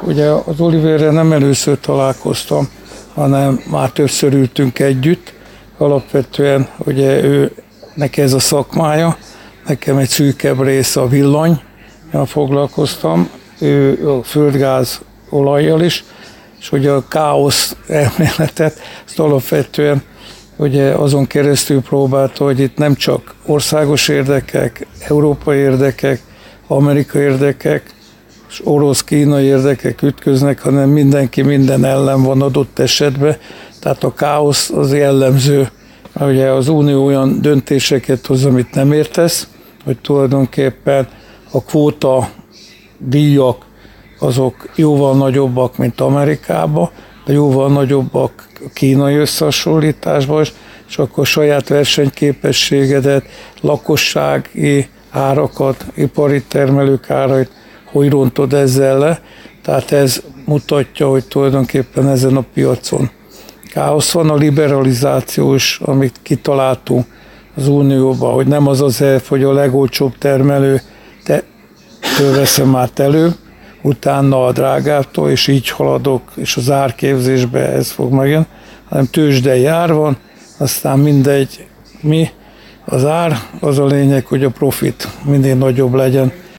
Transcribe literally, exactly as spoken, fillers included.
ugye az Oliverrel nem először találkoztam, hanem már többször ültünk együtt. Alapvetően ugye ő, neki ez a szakmája, nekem egy szűkebb része a villany, foglalkoztam, ő a földgáz olajjal is, és ugye a káosz elméletet, azt alapvetően ugye azon keresztül próbálta, hogy itt nem csak országos érdekek, európai érdekek, amerikai érdekek, és orosz-kínai érdekek ütköznek, hanem mindenki minden ellen van adott esetben. Tehát a káosz az jellemző. Ugye az Unió olyan döntéseket hoz, amit nem értesz, hogy tulajdonképpen a kvóta díjak azok jóval nagyobbak, mint Amerikában, de jóval nagyobbak a kínai összehasonlításban, és akkor saját versenyképességedet, lakossági árakat, ipari termelők árait, hogy rontod ezzel le. Tehát ez mutatja, hogy tulajdonképpen ezen a piacon káosz van. A liberalizáció is, amit kitaláltunk az Unióban, hogy nem az az elv, hogy a legolcsóbb termelő, te veszem át elő, utána a drágától, és így haladok, és az árképzésbe ez fog megjönni, hanem tőzsdei ár van, aztán mindegy, mi az ár, az a lényeg, hogy a profit minél nagyobb legyen.